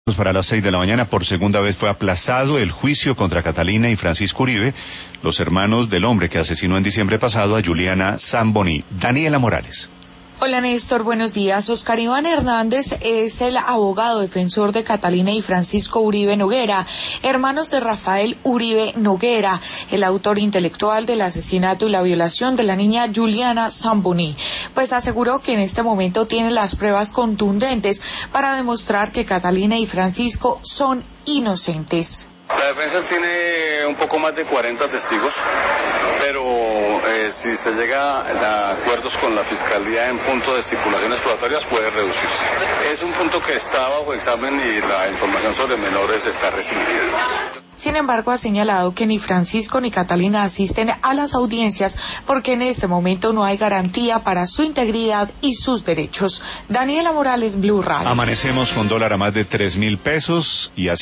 Para las 6 de la mañana, por segunda vez fue aplazado el juicio contra Catalina y Francisco Uribe, los hermanos del hombre que asesinó en diciembre pasado a Juliana Zamboni. Daniela Morales. Hola Néstor, buenos días. Oscar Iván Hernández es el abogado defensor de Catalina y Francisco Uribe Noguera, hermanos de Rafael Uribe Noguera, el autor intelectual del asesinato y la violación de la niña Juliana Zamboni. Pues aseguró que en este momento tiene las pruebas contundentes para demostrar que Catalina y Francisco son inocentes. La defensa tiene un poco más de 40 testigos, pero si se llega a acuerdos con la Fiscalía en punto de estipulaciones probatorias puede reducirse. Es un punto que está bajo examen y la información sobre menores está restringida. Sin embargo, ha señalado que ni Francisco ni Catalina asisten a las audiencias porque en este momento no hay garantía para su integridad y sus derechos. Daniela Morales, Blue Radio. Amanecemos con dólar a más de 3.000 pesos y así